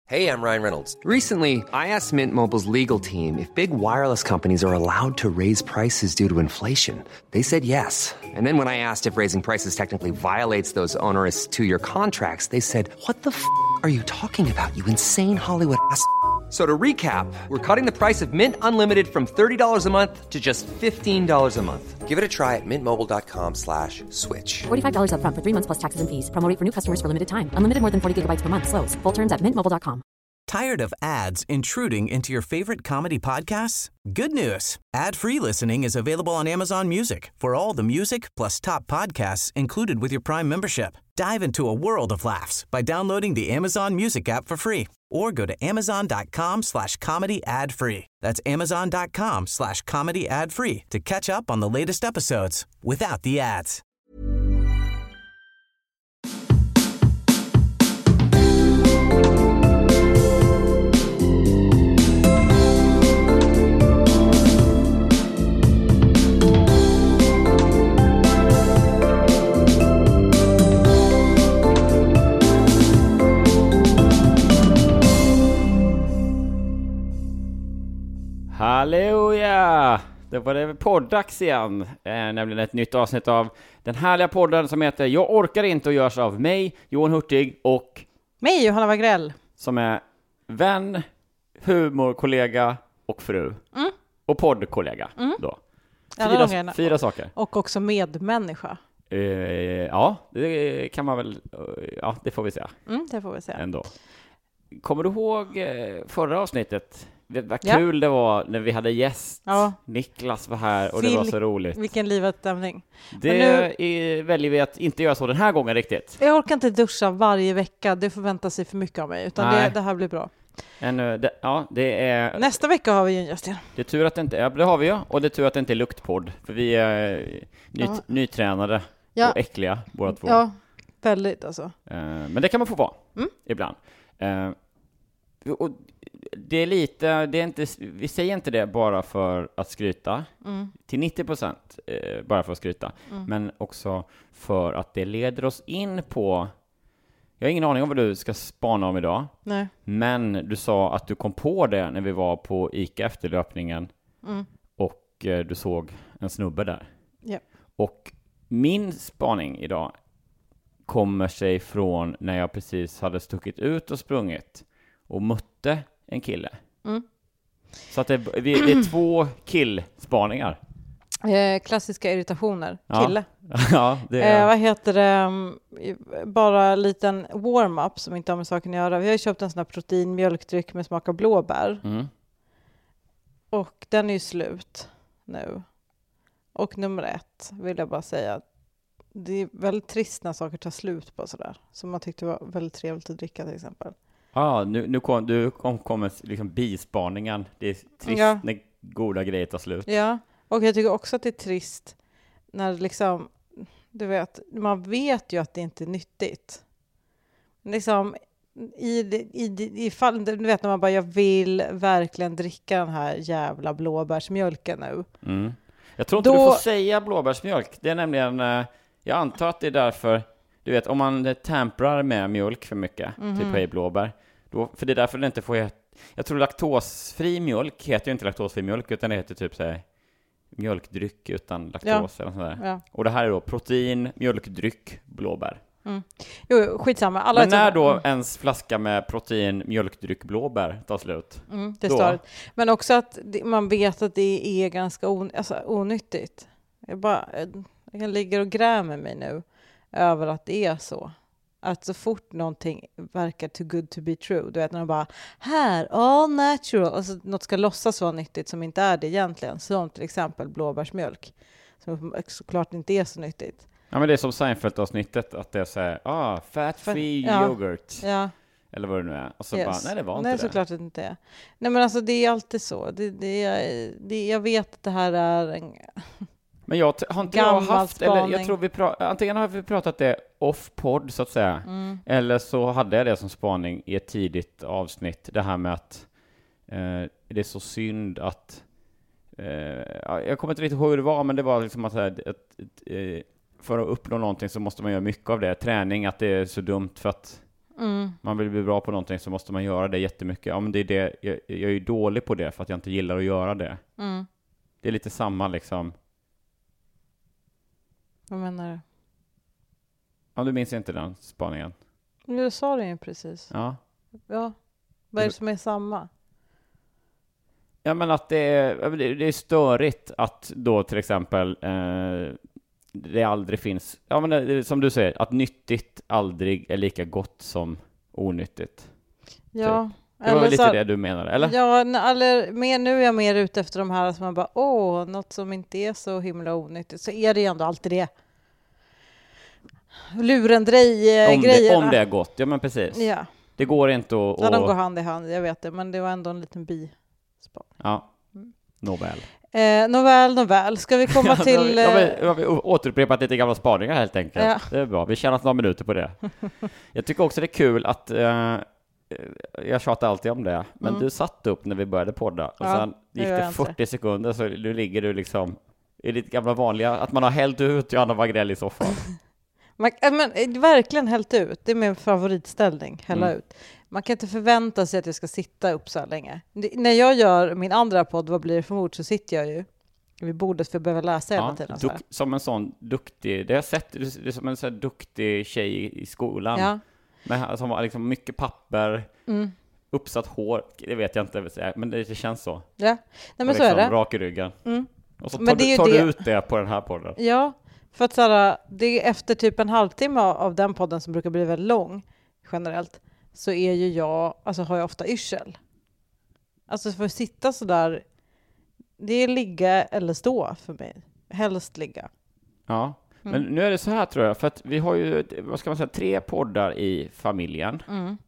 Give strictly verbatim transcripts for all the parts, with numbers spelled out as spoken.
Hey, I'm Ryan Reynolds. Recently, I asked Mint Mobile's legal team if big wireless companies are allowed to raise prices due to inflation. They said yes. And then when I asked if raising prices technically violates those onerous two-year contracts, they said, "What the f*** are you talking about, you insane Hollywood ass?" So to recap, we're cutting the price of Mint Unlimited from thirty dollars a month to just fifteen dollars a month. Give it a try at mintmobile.com slash switch. forty-five dollars up front for three months plus taxes and fees. Promo rate for new customers for limited time. Unlimited more than forty gigabytes per month. Slows full terms at mint mobile dot com. Tired of ads intruding into your favorite comedy podcasts? Good news. Ad-free listening is available on Amazon Music for all the music plus top podcasts included with your Prime membership. Dive into a world of laughs by downloading the Amazon Music app for free or go to amazon.com slash comedy ad free. That's amazon.com slash comedy ad free to catch up on the latest episodes without the ads. Halleluja! Det var det podddags igen, eh, nämligen ett nytt avsnitt av den härliga podden som heter Jag orkar inte och görs av mig, Johan Hurtig, och mig, Johanna Wagrell, som är vän, humorkollega och fru. Mm. Och poddkollega mm. då. Fyra, fyra saker. Och också medmänniska. Uh, ja, det kan man väl, uh, ja, det får vi säga. Mm, det får vi säga. Ändå. Kommer du ihåg uh, förra avsnittet? Vad kul ja. det var när vi hade gäst. Ja. Niklas var här och Vil- det var så roligt. Vilken livets stämning. Det nu, är, väljer vi att inte göra så den här gången riktigt. Jag orkar inte duscha varje vecka. Det förväntar sig för mycket av mig. Utan det, det här blir bra. En, det, ja, det är, Nästa vecka har vi ju en gäst igen. Det är tur att det inte är, det har vi ju. Och det är tur att det inte är luktpodd. För vi är ny, ja. nytränade ja. och äckliga båda två. Ja, väldigt alltså. Uh, men det kan man få vara mm. ibland. Uh, och det är lite, det är inte, vi säger inte det bara för att skryta, mm. till nittio procent eh, bara för att skryta, mm. men också för att det leder oss in på, jag har ingen aning om vad du ska spana om idag. Nej. Men du sa att du kom på det när vi var på ICA efter löpningen mm. och eh, du såg en snubbe där. Yep. Och min spaning idag kommer sig från när jag precis hade stuckit ut och sprungit och mötte en kille. Mm. Så att det, det är två killspaningar. Eh, klassiska irritationer. Kille. Ja. ja, det är... eh, vad heter det? Bara en liten warm-up som inte har med saken att göra. Vi har ju köpt en sån här protein mjölkdryck med smak av blåbär. Mm. Och den är ju slut nu. Och nummer ett vill jag bara säga. Det är väldigt trist när saker tar slut på sådär. Som man tyckte var väldigt trevligt att dricka till exempel. Ja, ah, nu, nu kom, du kom, kommer liksom bispaningen. Det är trist ja. när goda grejer tar slut. Ja, och jag tycker också att det är trist när liksom, du vet, man vet ju att det inte är nyttigt. Liksom, i, i, i fall, du vet när man bara, jag vill verkligen dricka den här jävla blåbärsmjölken nu. Mm. Jag tror inte Då... du får säga blåbärsmjölk. Det är nämligen, jag antar att det är därför, du vet, om man temprar med mjölk för mycket, mm-hmm. typ i blåbär, då, för det är därför det inte får heta, jag tror laktosfri mjölk heter ju inte laktosfri mjölk, utan det heter typ så här, mjölkdryck utan laktos ja. eller sånt där. Ja. Och det här är då protein, mjölkdryck, blåbär. Mm. Jo, skitsamma. Alla Men när då mm. ens flaska med protein, mjölkdryck, blåbär tar slut? Mm, det står. Men också att man vet att det är ganska on, alltså, onyttigt. Jag, bara, jag ligger och grämer mig nu över att det är så. Att så fort någonting verkar too good to be true, du vet när de bara, här, all natural, och så något ska låtsas vara nyttigt som inte är det egentligen, som till exempel blåbärsmjölk, som såklart inte är så nyttigt. Ja, men det är som Seinfeld-avsnittet, att det är så här, ah, fat-free ja. yoghurt. Ja. Eller vad det nu är. Och så yes. bara, nej det var inte nej, det. Nej, såklart att det inte är. Nej, men alltså det är alltid så. Det, det är, det, jag vet att det här är en... Men jag har inte jag haft, eller jag tror vi pra- antingen har vi pratat det off-podd så att säga, mm. eller så hade jag det som spaning i ett tidigt avsnitt, det här med att eh, det är så synd att eh, jag kommer inte riktigt ihåg hur det var, men det var liksom att, att, att, att för att uppnå någonting så måste man göra mycket av det, träning, att det är så dumt för att Mm. Man vill bli bra på någonting så måste man göra det jättemycket. Ja, men det är det. Jag, jag är ju dålig på det för att jag inte gillar att göra det. Mm. Det är lite samma liksom. Vad menar du? Ja, du minns inte den spaningen. Du sa det ju precis. Ja. Ja. Vad är det som är samma? Ja, men att det är, det är störigt att då till exempel eh, det aldrig finns, ja men det, som du säger, att nyttigt aldrig är lika gott som onyttigt. Ja. Typ. Det var eller lite så, det du menade, eller? Ja, eller, mer, nu är jag mer ute efter de här som man bara, åh, något som inte är så himla onyttigt. Så är det ju ändå alltid det. Lurendrej-grejerna. Om, om det är gott, ja men precis. Ja. Det går inte att... Ja, de går hand i hand, jag vet det. Men det var ändå en liten bi. Ja, nåväl. Eh, nåväl, nåväl. Ska vi komma till... ja, vi, ja, vi har återupprepat lite gamla spaningar helt enkelt. Ja. Det är bra, vi tjänar några minuter på det. Jag tycker också det är kul att... Eh, jag tjatar alltid om det, men mm. du satt upp när vi började podda. Och ja, sen gick det fyrtio sekunder så nu ligger du liksom... I ditt gamla vanliga, att man har hällt ut Johanna Wagrell i soffan. Man, men, verkligen hällt ut. Det är min favoritställning, hälla mm. ut. Man kan inte förvänta sig att jag ska sitta upp så här länge. Det, när jag gör min andra podd, vad blir det för ord, så sitter jag ju vid bordet för att behöva läsa hela ja, tiden. Duk, som en sån duktig, det har jag sett, det är som en sån här duktig tjej i skolan. Ja. Med, som har liksom mycket papper, mm. uppsatt hår, det vet jag inte, men det, det känns så. Ja, nej, men och så liksom är det. Rak i ryggen. Mm. Och så tar, men det du, tar det. du ut det på den här podden. Ja, för att såhär, det är efter typ en halvtimme av den podden som brukar bli väldigt lång generellt, så är ju jag, alltså har jag ofta yrsel. Alltså för att sitta så där, det är ligga eller stå för mig. Helst ligga. Ja, mm. men nu är det så här tror jag, för att vi har ju, vad ska man säga, tre poddar i familjen. Mm.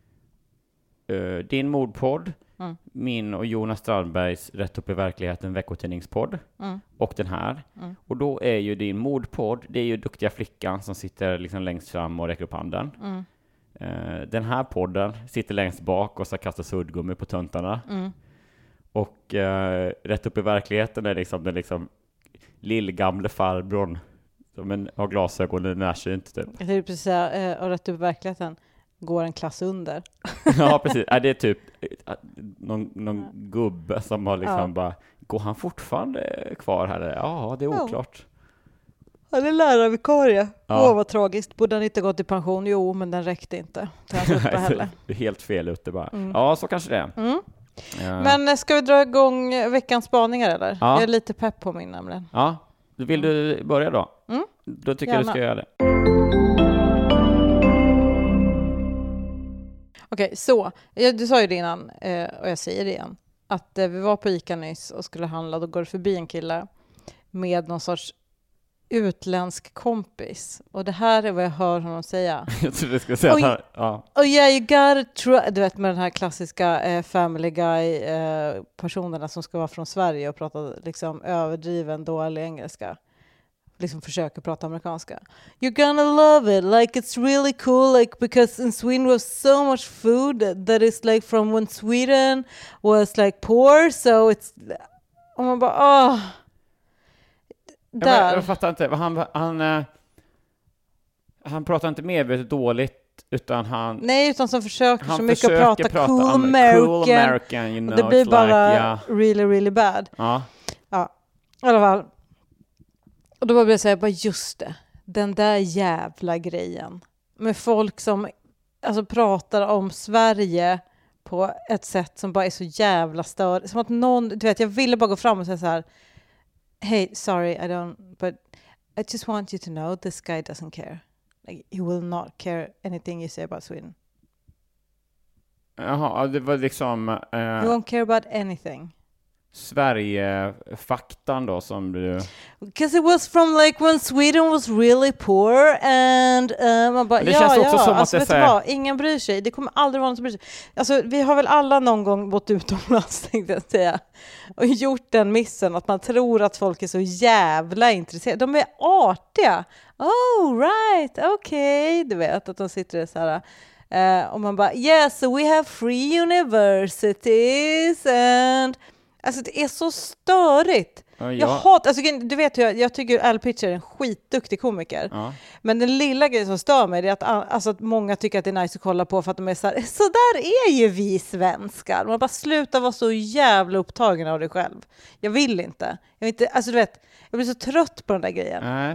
Uh, din mordpodd, mm. min och Jonas Strandbergs Rätt upp i verkligheten veckotidningspodd mm. och den här. Mm. Och då är ju din mordpodd, det är ju duktiga flickan som sitter liksom längst fram och räcker upp handen. Mm. Uh, den här podden sitter längst bak och så kastar suddgummi på töntarna. Mm. Och uh, Rätt upp i verkligheten är liksom den liksom lillgamle farbrorn som en, har glasögon och närsynt typ. Jag tänkte precis säga, och Rätt upp i verkligheten går en klass under. Ja, precis. Är det typ någon, någon gubbe som har liksom ja. bara, går han fortfarande kvar här? Ja, det är oklart. Ja. Han är lärarvikarie. Ja. Åh, vad tragiskt. Borde han inte gått i pension? Jo, men den räckte inte. Det är helt fel ute bara. Mm. Ja, så kanske det är. Mm. Ja. Men ska vi dra igång veckans spaningar eller? Ja. Jag är lite pepp på min nämligen. Ja, vill du börja då? Mm. Då tycker Gärna. jag du ska göra det. Okej, okay, så. Du sa ju det innan, och jag säger det igen. Att vi var på Ica nyss och skulle handla. Då går det förbi en kille med någon sorts utländsk kompis. Och det här är vad jag hör honom säga. Jag tror du skulle säga och, att här, ja. Oh yeah, you gotta try. Du vet med den här klassiska eh, Family Guy-personerna eh, som ska vara från Sverige och prata liksom överdriven dålig engelska. Liksom försöker prata amerikanska. You're gonna love it, like it's really cool, like because in Sweden we have so much food that is like from when Sweden was like poor, so it's... Och man bara, åh... Ja, jag, jag fattar inte, han, han, han, han pratar inte medvetet dåligt, utan han... Nej, utan som försöker han så mycket försöker prata, prata cool, am- American, cool American, you know, och det blir bara like, yeah. really, really bad. Ja. Ja, i alla fall. Och då började jag säga, bara just det, den där jävla grejen med folk som alltså pratar om Sverige på ett sätt som bara är så jävla störigt. Som att någon, du vet, jag ville bara gå fram och säga så här, hey, sorry, I don't, but I just want you to know this guy doesn't care. Like, he will not care anything you say about Sweden. Jaha, det var liksom... Uh, he won't care about anything. Sverige-faktan då som du... Because it was from like when Sweden was really poor and uh, man bara, det ja, känns också ja, som alltså, att vet det du säger... vad? Ingen bryr sig. Det kommer aldrig vara någon som bryr sig. Alltså, vi har väl alla någon gång bott utomlands, tänkte jag säga, och gjort den missen att man tror att folk är så jävla intresserade. De är artiga. Oh, right, okay. Du vet att de sitter där så här... Uh, och man bara, yes, so we have free universities and Alltså det är så störigt. Ja, jag... Jag hatar, alltså, du vet hur jag, jag tycker Al Pitcher är en skitduktig komiker. Ja. Men den lilla grejen som stör mig är att, alltså, att många tycker att det är nice att kolla på för att de är så här, så där är ju vi svenskar. Man bara slutar vara så jävla upptagen av dig själv. Jag vill inte. Jag vill inte, alltså du vet, jag blir så trött på den där grejen. Nej.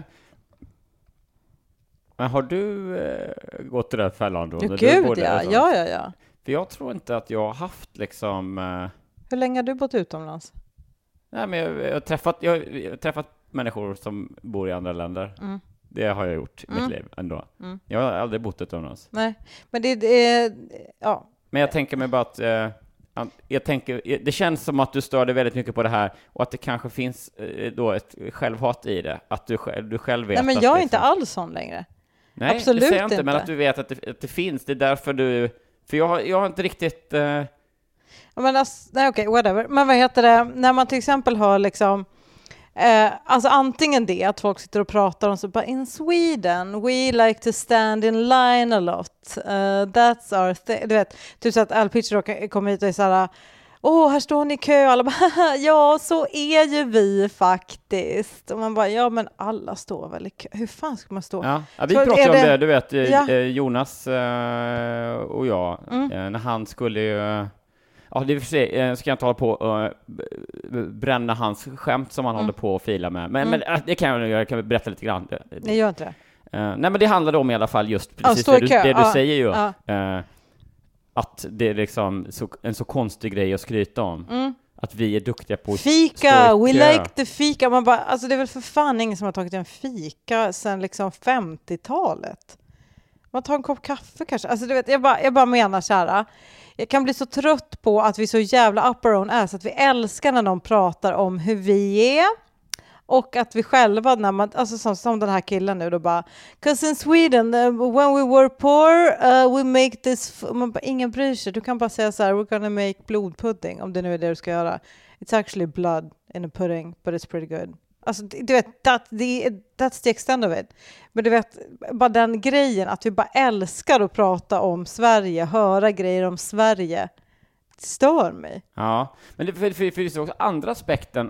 Men har du eh, gått i den fällan då? Ja, gud ja. ja, ja, ja. För jag tror inte att jag har haft liksom... Eh... Hur länge har du bott utomlands? Nej, men jag, jag, har träffat, jag, jag har träffat människor som bor i andra länder. Mm. Det har jag gjort i mm. mitt liv ändå. Mm. Jag har aldrig bott utomlands. Nej, men det är... Ja. Men jag tänker mig bara att... Eh, jag tänker, det känns som att du stör dig väldigt mycket på det här och att det kanske finns eh, då ett självhat i det. Att du, du själv vet. Nej, men att jag är det inte så... alls sån längre. Nej, absolut det säger jag inte, inte, men att du vet att det, att det finns. Det är därför du... För jag har, jag har inte riktigt... Eh... Men alltså, nej, okej, okay, whatever. Men vad heter det? När man till exempel har liksom... Eh, alltså antingen det, att folk sitter och pratar om så bara, in Sweden, we like to stand in line a lot. Uh, that's our thing. Du vet, typ så att Al Pitcher kommer hit och är så här... Åh, oh, här står ni i kö. Alla bara, ja, så är ju vi faktiskt. Och man bara, ja, men alla står väl i kö. Hur fan ska man stå? Ja, ja vi pratade om det, det, du vet, ja. Jonas och jag, mm. när han skulle ju... Ja, det är för sig, ska jag inte hålla på och bränna hans skämt som han mm. håller på att fila med. Men, mm. men det kan jag göra, jag kan berätta lite grann. Nej, gör inte det. Uh, nej, men det handlade om i alla fall just precis det, du, det du ja. säger ju. Ja. Uh, att det är liksom så, en så konstig grej att skryta om. Mm. Att vi är duktiga på fika, we like the fika. Man bara, alltså det är väl för fan ingen som har tagit en fika sedan liksom femtiotalet. Man tar en kopp kaffe kanske. Alltså du vet, jag bara, jag bara menar så här. Jag kan bli så trött på att vi är så jävla up our own ass, att vi älskar när någon pratar om hur vi är. Och att vi själva, när man, alltså som, som den här killen nu då bara, 'cause in Sweden, uh, when we were poor, uh, we make this, f-. Man bara, ingen bryr sig. Du kan bara säga så här, we're gonna make blodpudding, om det nu är det du ska göra. It's actually blood in a pudding, but it's pretty good. Alltså, du vet, that, the, that's the extent of it. Men du vet, bara den grejen att vi bara älskar att prata om Sverige, höra grejer om Sverige, stör mig. Ja, men det, för, för, för det är också andra aspekten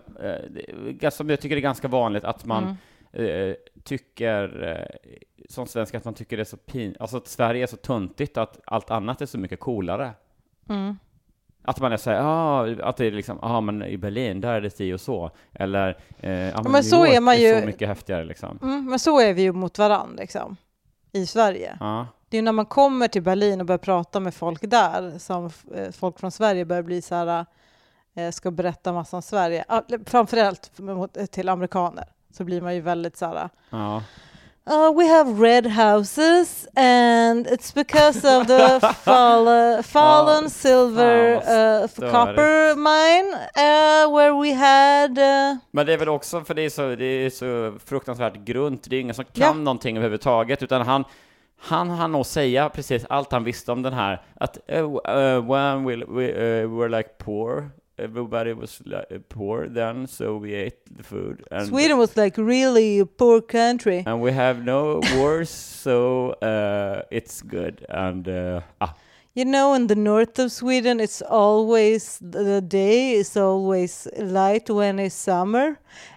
eh, som jag tycker är ganska vanligt, att man mm. eh, tycker eh, som svensk att man tycker det är så pin, alltså att Sverige är så tuntigt att allt annat är så mycket coolare. Mm. Att man är så här, ah, att det är liksom, ja ah, men i Berlin där är det si och så, eller eh, ja, men, men så är man ju är så mycket häftigare liksom. Mm, men så är vi ju mot varandra liksom i Sverige. Ja. Det är när man kommer till Berlin och börjar prata med folk där som eh, folk från Sverige börjar bli så här, eh, ska berätta massa om Sverige. Ah, framförallt mot, till amerikaner så blir man ju väldigt så här. Ja. Uh, we have red houses and it's because of the fall, fallen oh, silver uh, copper mine uh, where we had... Uh... Men det är väl också, för det är så, det är så fruktansvärt grunt. Det är ingen som kan ja. någonting överhuvudtaget, utan han han hann nog säga precis allt han visste om den här. Att uh, uh, when we, we uh, were like poor, everybody was like poor then, so we ate the food. And Sweden was like really a poor country. And we have no wars, so uh, it's good. And uh, ah. You know, in the north of Sweden, it's always, the day is always light when it's summer.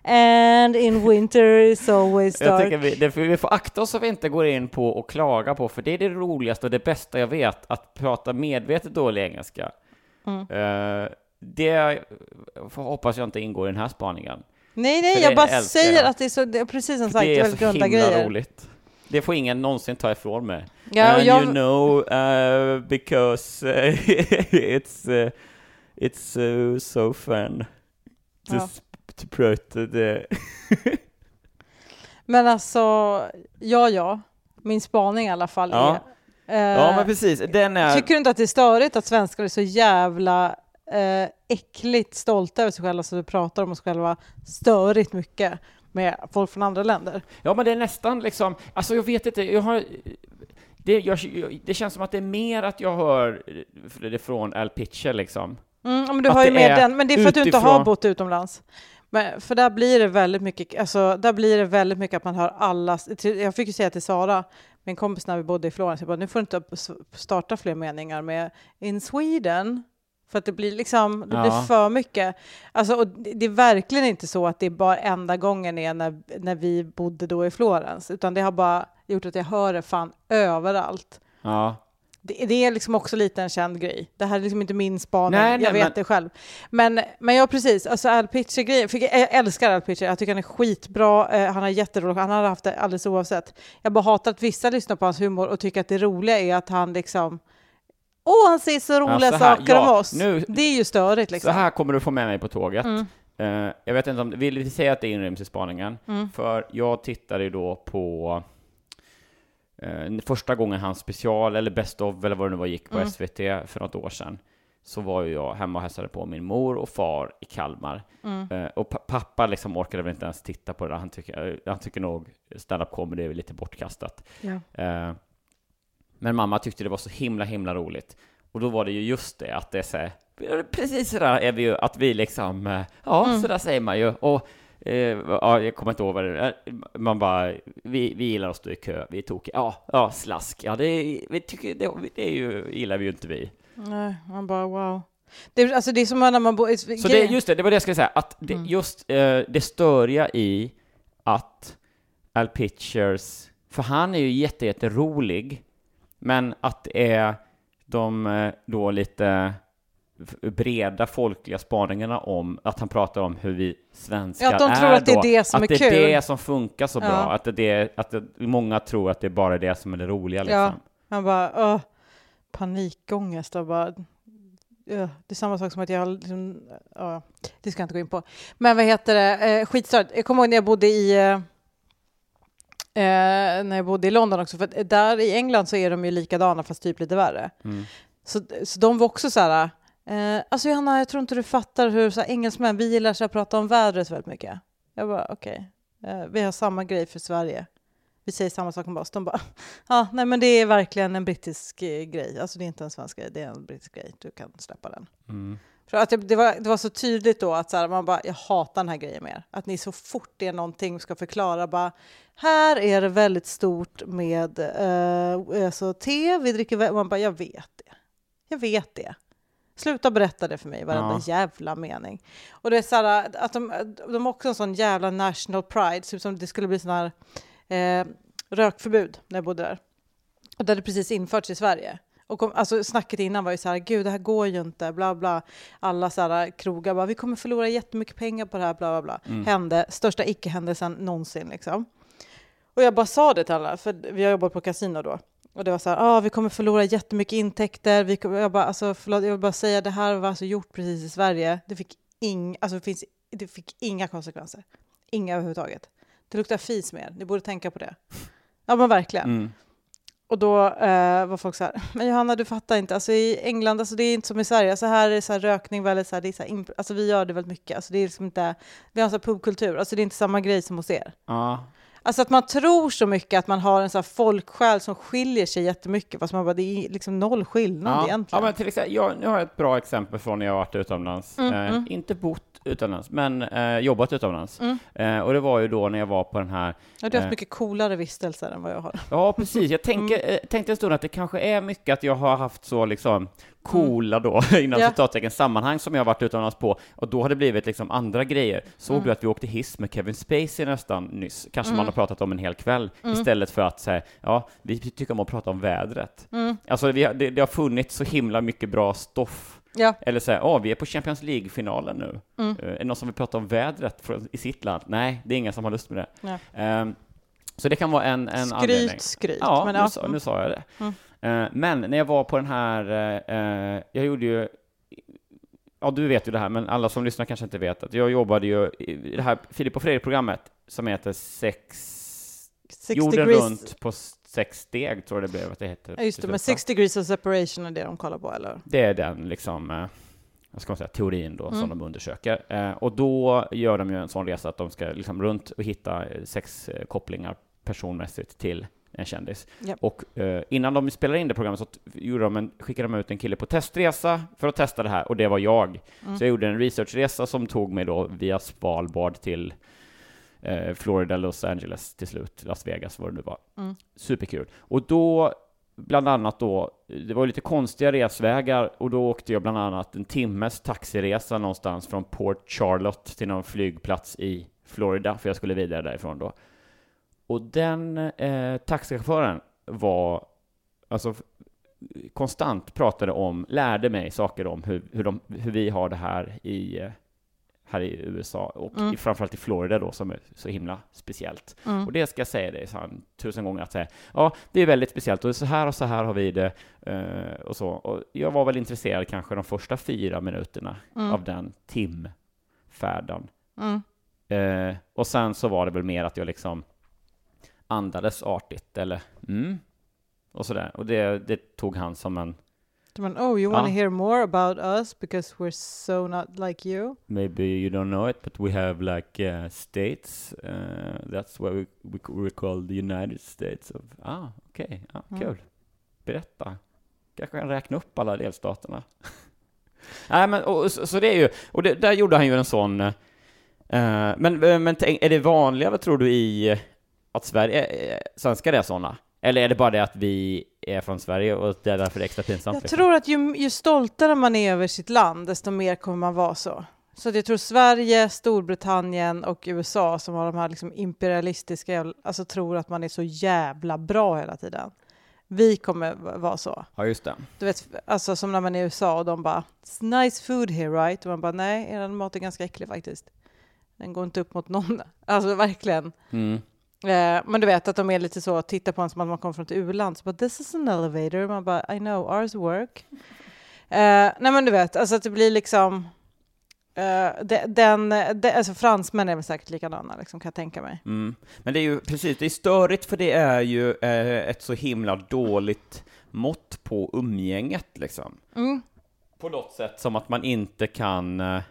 And in winter it's always dark. Jag tycker vi, det, vi får akta oss så vi inte går in på och klaga på, för det är det roligaste och det bästa jag vet, att prata medvetet dålig engelska. Mm. Uh, det hoppas jag inte ingår i den här spaningen. Nej, nej, jag bara säger jag. Att det är så, det är precis som sagt, det är väldigt så himla grejer. roligt. Det får ingen någonsin ta ifrån mig. Ja, and jag... you know, uh, because uh, it's uh, it's uh, so fun to, ja. to prata det. Men alltså, ja, ja. Min spaning i alla fall ja. är... Uh, ja, men precis. Den är... Tycker du inte att det är störigt att svenskar är så jävla uh, äckligt stolta över sig själva, så vi pratar om oss själva störigt mycket med folk från andra länder? Ja, men det är nästan liksom, alltså jag vet inte, jag har, det, jag, det känns som att det är mer att jag hör det från Al Pitcher liksom. Mm, men du har ju med den, men det är för utifrån... att du inte har bott utomlands. Men för där blir det väldigt mycket, alltså där blir det väldigt mycket att man hör alla, jag fick ju säga till Sara, min kompis när vi bodde i Florens, jag bara, nu får du inte starta fler meningar med in Sweden, För att det blir liksom, det Ja. blir för mycket. Alltså, och det, det är verkligen inte så att det är bara enda gången är när, när vi bodde då i Florens. Utan det har bara gjort att jag hör det fan överallt. Ja. Det, det är liksom också lite en känd grej. Det här är liksom inte min spaning. Nej, nej, jag vet men... det själv. Men, men jag precis, alltså Al Pitcher-grejen. För jag älskar Al Pitcher. Jag tycker han är skitbra. Eh, han är jätterolig. Han har haft det alldeles oavsett. Jag bara hatar att vissa lyssnar på hans humor och tycker att det roliga är att han liksom... Åh, han säger så roliga ja, så här, saker ja, om oss. Nu, det är ju störigt liksom. Så här kommer du få med mig på tåget. Mm. Uh, jag vet inte om... Vill vi säga att det inryms i spaningen? Mm. För jag tittade ju då på... Uh, första gången hans special, eller Best of, eller vad det nu var, gick på Mm. S V T för något år sedan. Så var ju jag hemma och hälsade på min mor och far i Kalmar. Mm. Uh, och pa- pappa liksom orkade väl inte ens titta på det. Han tycker, han tycker nog stand-up comedy är lite bortkastat. Ja. Uh, men mamma tyckte det var så himla, himla roligt. Och då var det ju just det, att det är så här, precis sådär är vi ju, att vi liksom, uh, ja, Mm. sådär säger man ju. Och uh, ja, jag kommer inte ihåg vad det är. Man bara, vi, vi gillar att stå i kö, vi tog, ja, ja, slask. Ja, det, är, vi tycker, det, det är ju, gillar vi ju inte vi. Nej, man bara wow. Det, alltså det är som när man bor... Så det, just det, det var det jag skulle säga, att det, Mm. just uh, det störiga i att Al Pitchers, för han är ju jätte, jätte rolig, men att det är de uh, då lite breda folkliga spaningarna om att han pratar om hur vi svenskar är. Ja, att de tror är att det är då, det som att är det är kul. det som funkar så Ja. bra, att det är, att det, många tror att det är bara det som är det roliga liksom. Ja, man bara, åh, panikångest och bara, ja, det är samma sak som att jag liksom, ja, det ska jag inte gå in på. Men vad heter det, eh, skitstört. Jag kommer ihåg när jag bodde i eh, när jag bodde i London också, för där i England så är de ju likadana fast typ lite värre. Mm. Så, så de var också så här, eh, alltså Johanna, jag tror inte du fattar hur så här, engelsmän, vi gillar så att prata om vädret väldigt mycket. Jag bara, okej, okay. eh, vi har samma grej för Sverige. Vi säger samma sak om oss. De bara, ja, nej men det är verkligen en brittisk eh, grej. Alltså det är inte en svensk grej, det är en brittisk grej. Du kan släppa den. Mm. För att det, det, var, det var så tydligt då att så här, man bara, jag hatar den här grejen mer. Att ni så fort det är någonting ska förklara bara, här är det väldigt stort med eh, alltså, te, vi dricker, man bara, jag vet det. Jag vet det. Sluta berätta det för mig, varenda Ja. jävla mening. Och det är så här, att de, de har också en sån jävla national pride, typ som det skulle bli sån här eh, rökförbud när jag bodde där. Och det hade precis införts i Sverige. Och om, alltså snacket innan var ju så här, gud det här går ju inte, bla bla. Alla så här krogar bara, vi kommer förlora jättemycket pengar på det här, bla bla bla. Mm. Hände, största icke-händelsen någonsin liksom. Och jag bara sa det till alla, för vi har jobbat på kasino då. Och det var så här, ah, vi kommer förlora jättemycket intäkter. Vi kommer, jag, bara, alltså, förlåt, jag vill bara säga, det här var alltså gjort precis i Sverige. Det fick, ing, alltså, det finns, det fick inga konsekvenser. Inga överhuvudtaget. Det luktar fis mer, ni borde tänka på det. Ja men verkligen. Mm. Och då eh, var folk så här, men Johanna du fattar inte, alltså i England, alltså det är inte som i Sverige, så här är det så här rökning väldigt så här, det är så här, imp- alltså vi gör det väldigt mycket, alltså det är liksom inte, vi har en så här pubkultur, alltså det är inte samma grej som hos er. Ja. Alltså att man tror så mycket att man har en så här folksjäl som skiljer sig jättemycket, fast man bara, det är liksom noll skillnad Ja. egentligen. Ja, men till exempel, jag, nu har jag ett bra exempel från när jag har varit utomlands. Mm, eh, mm. Inte bott utomlands, men eh, jobbat utomlands. Mm. Eh, och det var ju då när jag var på den här... Ja, du har eh, haft mycket coolare vistelser än vad jag har. Ja, precis. Jag tänker, Mm. eh, tänkte en stund att det kanske är mycket att jag har haft så liksom coola då, inom Ja. citattecken, sammanhang som jag har varit utomlands på, och då har det blivit liksom andra grejer. Såg Mm. du att vi åkte hiss med Kevin Spacey nästan nyss? Kanske Mm. man har pratat om en hel kväll, Mm. istället för att säga, ja, vi tycker om att prata om vädret. Mm. Alltså, vi har, det, det har funnits så himla mycket bra stoff. Ja. Eller säga, ja, vi är på Champions League-finalen nu. Mm. Uh, är det någon som vill prata om vädret för, i sitt land? Nej, det är ingen som har lust med det. Ja. Um, så det kan vara en, en Skryt, anledning. skryt. Ja, Men nu, ja. sa, nu sa jag det. Mm. Uh, men när jag var på den här, uh, jag gjorde ju, ja du vet ju det här, men alla som lyssnar kanske inte vet att jag jobbade ju i det här Filip och Fredrik-programmet som heter Sex, Six jorden degrees. runt på sex steg, tror jag det blev att det heter. Ja, just det, till men slut, va? six degrees of separation är det de kollar på, eller? Det är den liksom, eh, vad ska man säga, teorin då, Mm. som de undersöker. Eh, och då gör de ju en sån resa att de ska liksom runt och hitta eh, sex eh, kopplingar personmässigt till en kändis. Yep. Och eh, innan de spelar in det programmet så t- gjorde de en, skickade de ut en kille på testresa för att testa det här, och det var jag. Mm. Så jag gjorde en researchresa som tog mig då via Svalbard till eh, Florida, Los Angeles till slut, Las Vegas, vad det nu var. Mm. Superkul. Och då bland annat då, det var lite konstiga resvägar och då åkte jag bland annat en timmes taxiresa någonstans från Port Charlotte till någon flygplats i Florida, för jag skulle vidare därifrån då. Och den eh, taxichauffören var alltså konstant pratade om, lärde mig saker om hur, hur, de, hur vi har det här i, här i U S A och mm. i, framförallt i Florida då, som är så himla speciellt. Mm. Och det ska jag säga det så han tusen gånger att säga, ja, det är väldigt speciellt och så här och så här har vi det uh, och så. Och jag var väl intresserad kanske de första fyra minuterna mm. av den timfärden. Mm. Uh, och sen så var det väl mer att jag liksom andades artigt eller mm, och sådär. Och det, det tog han som en Men, oh, you want to ja. hear more about us because we're so not like you? Maybe you don't know it, but we have like uh, states. Uh, that's what we, we, we call the United States of... Ah, okej. Okay. Ah, mm. Kul. Berätta. Kanske kan räkna upp alla delstaterna. Nej, men och, så, så det är ju... Och det, där gjorde han ju en sån... Uh, men men tänk, är det vanligare, tror du, i att Sverige, äh, svenskar är såna? Eller är det bara det att vi är från Sverige och det är därför det är extra pinsamt? Jag tror att ju, ju stoltare man är över sitt land, desto mer kommer man vara så. Så att jag tror Sverige, Storbritannien och U S A som har de här liksom imperialistiska, alltså tror att man är så jävla bra hela tiden. Vi kommer vara så. Ja, just det. Du vet, alltså som när man är i U S A och de bara, it's nice food here, right? Och man bara, nej, er mat är ganska äcklig faktiskt. Den går inte upp mot någon. Alltså verkligen. Mm. Eh, men du vet att de är lite så, titta på en som att man kommer från ett u-land, så bara, this is an elevator, man bara, I know, ours work. Eh, nej men du vet, alltså att det blir liksom eh, de, den, de, alltså fransmän är väl säkert likadana liksom, kan jag tänka mig. Mm. Men det är ju precis, det är störigt för det är ju eh, ett så himla dåligt mått på umgänget liksom. Mm. På något sätt som att man inte kan eh,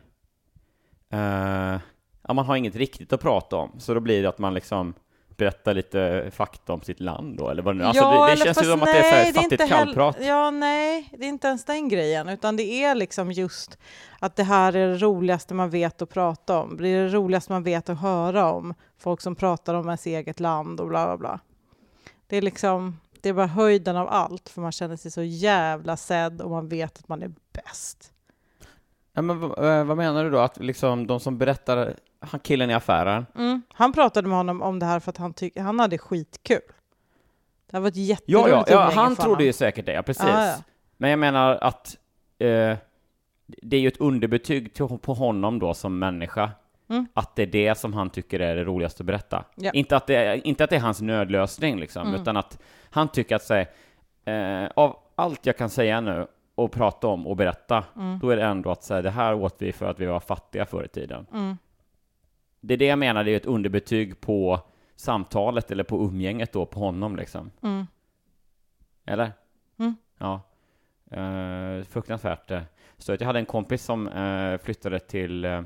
eh, ja, man har inget riktigt att prata om, så då blir det att man liksom berätta lite fakta om sitt land då, eller vad det nu. Alltså ja, det, det känns ju som nej, att det är så här fattigt kallprat. Ja, nej, det är inte ens den grejen, utan det är liksom just att det här är det roligaste man vet att prata om. Det är det roligaste man vet att höra om. Folk som pratar om ens eget land och bla bla bla. Det är liksom, det är bara höjden av allt, för man känner sig så jävla sedd och man vet att man är bäst. Ja, men v- vad menar du då? Att liksom de som berättar, han killen i affären. Mm. Han pratade med honom om det här för att han, tyck- han hade skitkul. Det här var ett jätteroligt Ja, ja, ja han trodde ju säkert det, ja, precis. Ah, ja. Men jag menar att eh, det är ju ett underbetyg till, på honom då som människa. Mm. Att det är det som han tycker är det roligaste att berätta. Ja. Inte, att det är, inte att det är hans nödlösning liksom, mm. utan att han tycker att säga, eh, av allt jag kan säga nu och prata om och berätta, mm. då är det ändå att säga, det här åt vi för att vi var fattiga förr i tiden. Mm. Det är det jag menar, det är ett underbetyg på samtalet eller på umgänget då på honom liksom. Mm. Eller? Mm. Ja. Uh, fruktansvärt. Så jag hade en kompis som uh, flyttade till uh,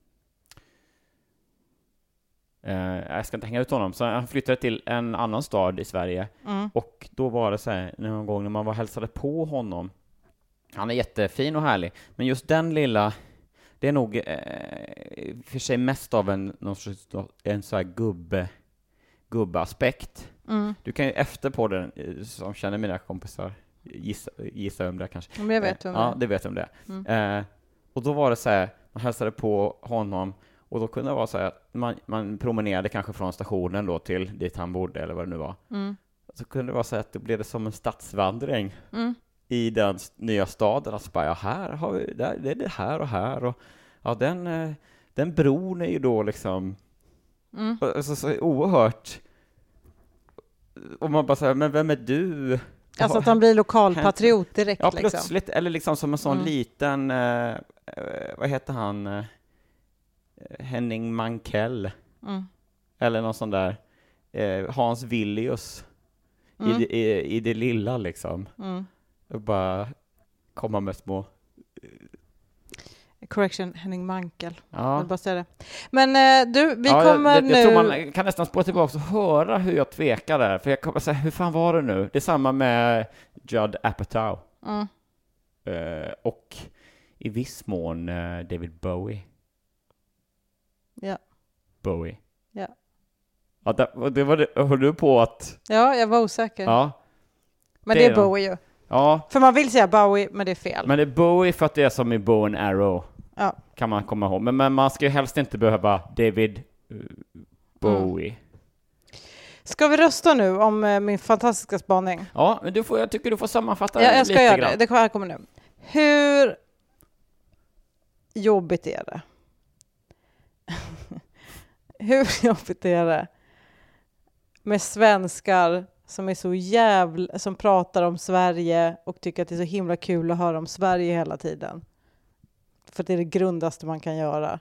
uh, jag ska inte hänga ut honom, så han flyttade till en annan stad i Sverige. Mm. Och då var det så här, någon gång när man var hälsade på honom, han är jättefin och härlig, men just den lilla, det är nog eh, för sig mest av en, en så här gubbe, gubbaspekt. Mm. Du kan ju efter på den, som känner mina kompisar, gissa, gissa om det kanske. Men jag vet om det. Ja, det vet om det. Mm. Eh, och då var det så här, man hälsade på honom, och då kunde det vara så här, man, man promenerade kanske från stationen då till dit han bodde, eller vad det nu var. Mm. Så kunde det vara så här att det blev det som en stadsvandring. Mm. I den nya staden, alltså bara, ja, här har vi, där, det är det här och här, och ja, den, den bron är ju då liksom mm. alltså, så oerhört, och man bara säger, men vem är du? Alltså att han blir lokalpatriot direkt. Ja, plötsligt, liksom. Eller liksom som en sån mm. liten eh, vad heter han, eh, Henning Mankell mm. eller någon sån där eh, Hans Villius mm. i, i, i det lilla liksom. Mm. Och bara komma med små... Correction, Henning Mankell. Ja. Jag bara säga det. Men eh, du, vi ja, kommer jag, nu... Jag tror man kan nästan spå tillbaka och höra hur jag tvekar där. För jag kommer säga, hur fan var det nu? Det är samma med Judd Apatow. Mm. Uh, och i viss mån uh, David Bowie. Ja. Bowie. Ja. Ja, det, det var det, höll du på att... Ja, jag var osäker. Ja. Men det, det är Bowie ju. Ja. För man vill säga Bowie, men det är fel. Men det är Bowie för att det är som i Bow and Arrow. Ja. Kan man komma ihåg. Men, men man ska ju helst inte behöva David uh, Bowie. Mm. Ska vi rösta nu om uh, min fantastiska spaning? Ja, men du får, jag tycker du får sammanfatta ja, jag ska lite göra grann. det. Det här kommer nu. Hur jobbigt är det? Hur jobbigt är det med svenskar som är så jävla, som pratar om Sverige och tycker att det är så himla kul att höra om Sverige hela tiden? För det är det grundaste man kan göra.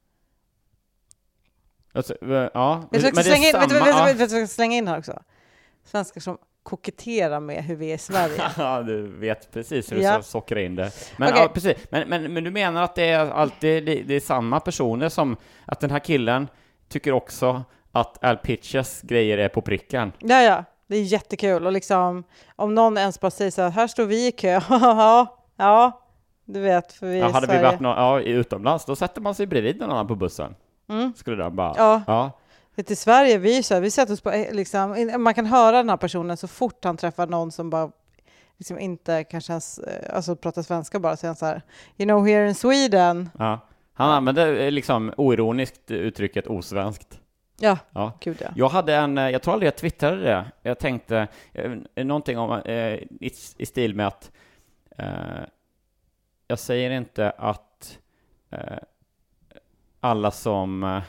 Alltså, ja, jag men det slänga är in, samma... vet, vet, vet, vet, vet, vet, slänga in här också. Svenskar som koketterar med hur vi är i Sverige. Ja, du vet precis hur du ja. ska sockra in det. Men, okay. ja, precis. Men, men, men du menar att det är alltid det, det är samma personer som att den här killen tycker också att Al Pitches grejer är på pricken. Ja, ja. Det är jättekul. Och liksom, om någon ens bara säger så här, här står vi i kö. ja, ja, du vet. För vi ja, är hade Sverige. vi varit no- ja, utomlands, då sätter man sig bredvid någon annan på bussen. Mm. Skulle det bara... Ja. ja. I Sverige, vi, så här, vi sätter oss på, liksom, man kan höra den här personen så fort han träffar någon som bara liksom inte kanske ens, alltså pratar svenska bara, säger han så här, you know, here in Sweden. Ja. Han använder liksom oironiskt uttrycket osvenskt. Ja, ja. Gud, ja. Jag hade en, jag tror aldrig jag twittrade det. Jag tänkte eh, någonting om eh, i, i stil med att eh, jag säger inte att eh, alla som eh,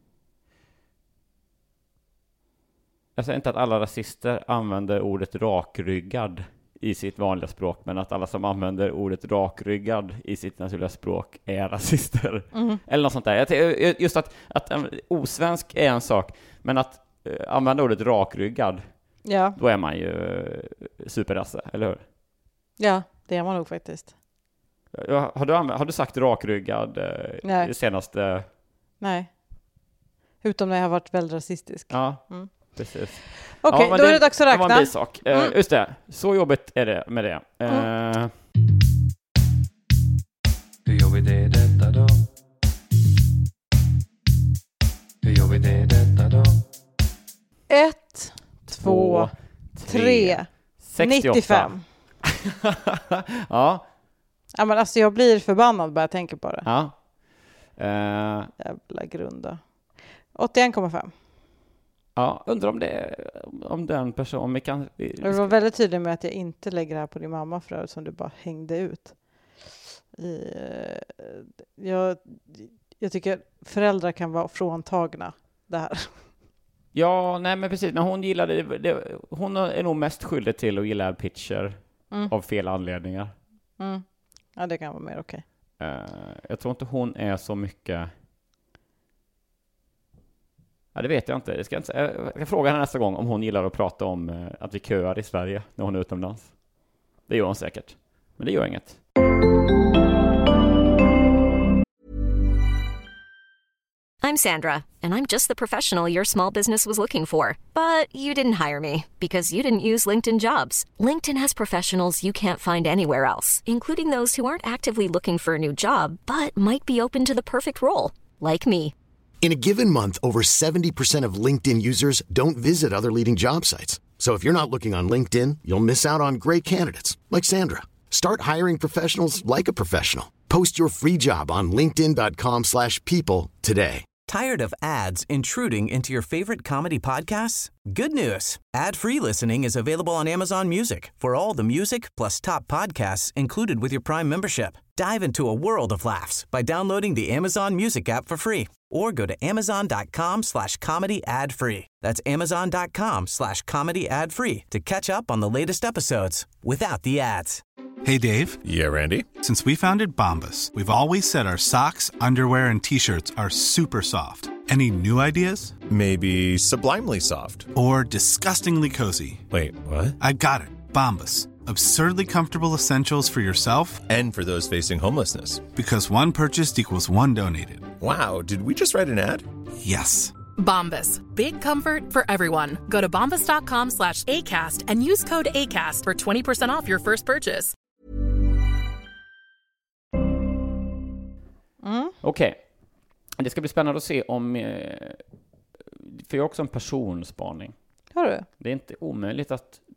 jag säger inte att alla rasister använder ordet rakryggad i sitt vanliga språk, men att alla som använder ordet rakryggad i sitt naturliga språk är rasister. Mm. Eller något sånt där. Just att, att osvensk är en sak, men att uh, använda ordet rakryggad, ja. Då är man ju uh, superrasse, eller hur? Ja, det är man nog faktiskt. Ja, har, du anv- har du sagt rakryggad uh, Nej. senaste... Nej. Utom när jag har varit väldigt rasistisk. Ja. Mm. Precis. Okej, okay, ja, då det, är det dags att räkna. Det var en bisak. Mm. Uh, just det, så jobbigt är det med det. Mm. Uh, Hur gör vi det detta då? Hur gör vi det detta då? Ett, två, tre, nittiofem. Ja. Ja, men alltså jag blir förbannad bara jag tänker på det. Ja. Uh, Jävla grunda. åttioen komma fem. Ja, undrar om det om den personen om vi kan... Jag var väldigt tydlig med att jag inte lägger det här på din mamma för det som du bara hängde ut. I, jag, jag tycker föräldrar kan vara fråntagna det här. Ja, nej men precis. När hon gillade det, det, hon är nog mest skyldig till att gilla pitcher mm. av fel anledningar. Mm. Ja, det kan vara mer okej. Okay. Uh, jag tror inte hon är så mycket... Ja, det vet jag inte. Jag ska, inte, jag ska fråga henne nästa gång om hon gillar att prata om uh, att vi köar i Sverige när hon är utomlands. Det gör hon säkert. Men det gör inget. I'm Sandra, and I'm just the professional your small business was looking for. But you didn't hire me because you didn't use LinkedIn Jobs. LinkedIn has professionals you can't find anywhere else, including those who aren't actively looking for a new job, but might be open to the perfect role, like me. In a given month, over seventy percent of LinkedIn users don't visit other leading job sites. So if you're not looking on LinkedIn, you'll miss out on great candidates like Sandra. Start hiring professionals like a professional. Post your free job on linkedin dot com slash people today. Tired of ads intruding into your favorite comedy podcasts? Good news. Ad-free listening is available on Amazon Music for all the music plus top podcasts included with your Prime membership. Dive into a world of laughs by downloading the Amazon Music app for free or go to amazon dot com slash comedy ad free. That's amazon dot com slash comedy ad free to catch up on the latest episodes without the ads. Hey, Dave. Yeah, Randy. Since we founded Bombas, we've always said our socks, underwear, and T-shirts are super soft. Any new ideas? Maybe sublimely soft. Or disgustingly cozy. Wait, what? I got it. Bombas. Absurdly comfortable essentials for yourself and for those facing homelessness. Because one purchased equals one donated. Wow, did we just write an ad? Yes. Bombas. Big comfort for everyone. Go to bombas dot com slash ACAST and use code ACAST for twenty percent off your first purchase. Mm. Okej. Okay. Det ska bli spännande att se om... Eh, för jag har också en personspaning. Har du? Det är inte omöjligt att